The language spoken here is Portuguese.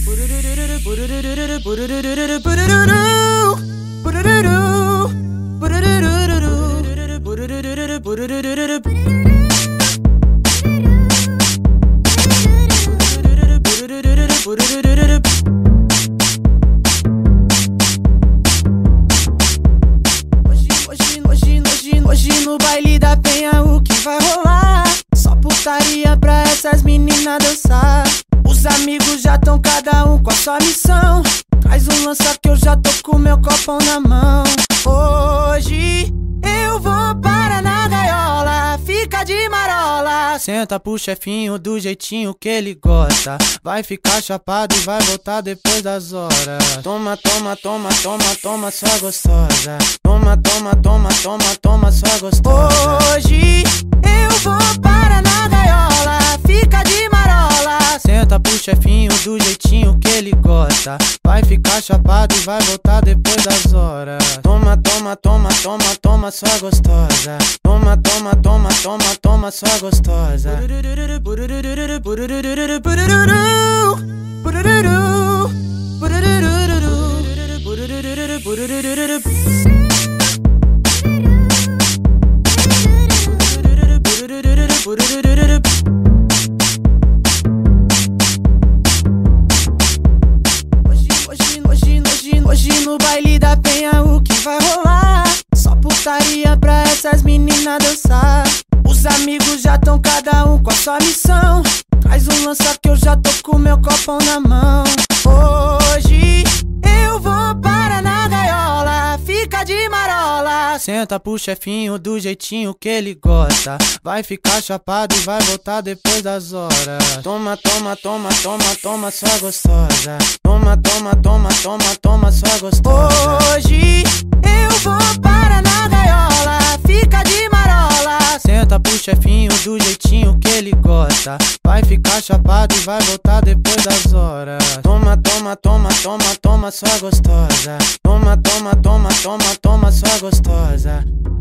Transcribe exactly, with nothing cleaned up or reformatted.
Hoje no baile da penha o que vai rolar? Só putaria pra essas meninas dançar. Os amigos já tão cada um com a sua missão. Traz um lança que eu já tô com meu copão na mão. Hoje eu vou para na gaiola, fica de marola. Senta pro chefinho do jeitinho que ele gosta. Vai ficar chapado e vai voltar depois das horas. Toma, toma, toma, toma, toma, sua gostosa. Toma, toma, toma, toma, toma, sua gostosa. Hoje eu vou para na gaiola, fica de marola. Senta pro chefinho do jeitinho que ele gosta. Vai ficar chapado e vai voltar depois das horas. Toma, toma, toma, toma, toma, sua gostosa. Toma, toma, toma, toma, toma, sua gostosa. Hoje no baile da penha o que vai rolar? Só putaria pra essas meninas dançar. Os amigos já tão cada um com a sua missão. Traz um lança que eu já tô com meu copão na mão. Hoje eu vou para na gaiola, fica de marola. Senta pro chefinho do jeitinho que ele gosta. Vai ficar chapado e vai voltar depois das horas. Toma, toma, toma, toma, toma, sua gostosa. Toma, toma, toma, toma, toma, sua gostosa. Hoje eu vou para na gaiola, fica de marola. Senta pro chefinho do jeitinho que ele gosta. Vai ficar chapado e vai voltar depois das horas. Toma, toma, toma, toma, toma, sua gostosa. Toma, toma, toma, toma, toma, sua gostosa.